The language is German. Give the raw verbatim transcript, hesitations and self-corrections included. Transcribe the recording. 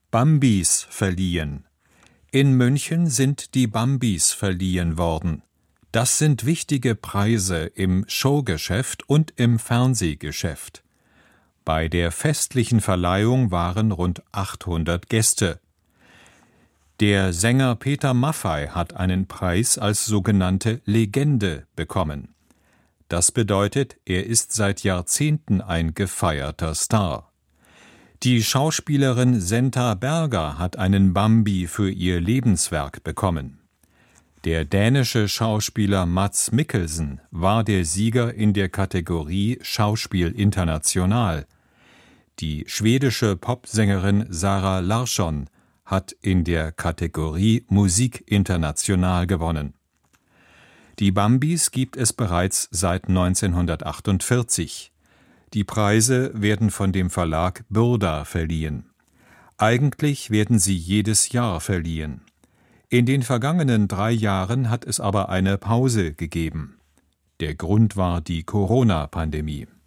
Bambis verliehen. In München sind die Bambis verliehen worden. Das sind wichtige Preise im Showgeschäft und im Fernsehgeschäft. Bei der festlichen Verleihung waren rund achthundert Gäste. Der Sänger Peter Maffay hat einen Preis als sogenannte Legende bekommen. Das bedeutet, er ist seit Jahrzehnten ein gefeierter Star. Die Schauspielerin Senta Berger hat einen Bambi für ihr Lebenswerk bekommen. Der dänische Schauspieler Mads Mikkelsen war der Sieger in der Kategorie Schauspiel international. Die schwedische Popsängerin Zara Larsson hat in der Kategorie Musik international gewonnen. Die Bambis gibt es bereits seit neunzehnhundertachtundvierzig. Die Preise werden von dem Verlag Burda verliehen. Eigentlich werden sie jedes Jahr verliehen. In den vergangenen drei Jahren hat es aber eine Pause gegeben. Der Grund war die Corona-Pandemie.